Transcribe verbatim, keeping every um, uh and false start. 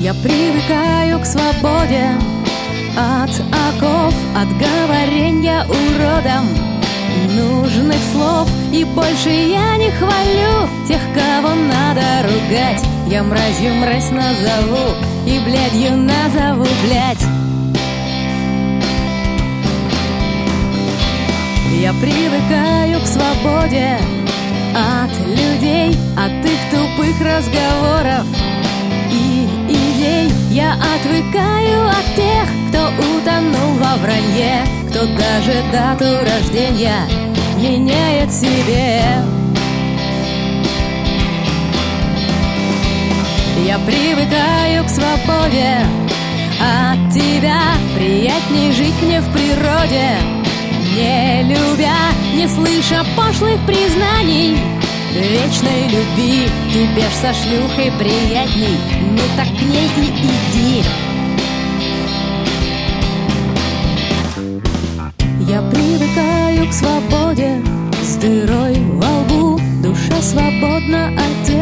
Я привыкаю к свободе от оков, от говоренья уродом нужных слов. И больше я не хвалю тех, кого надо ругать. Я мразью мразь назову и блядью назову блядь. Я привыкаю к свободе от людей, от их тупых разговоров и идей. Я отвыкаю от тех, кто утонул во вранье, кто даже дату рождения меняет себе. Я привыкаю к свободе от тебя, приятней жить мне в природе, не любя, не слыша пошлых признаний вечной любви. Тебе ж со шлюхой приятней, ну так к ней и иди. Я привыкаю к свободе с дырой во лбу, душа свободна от тебя.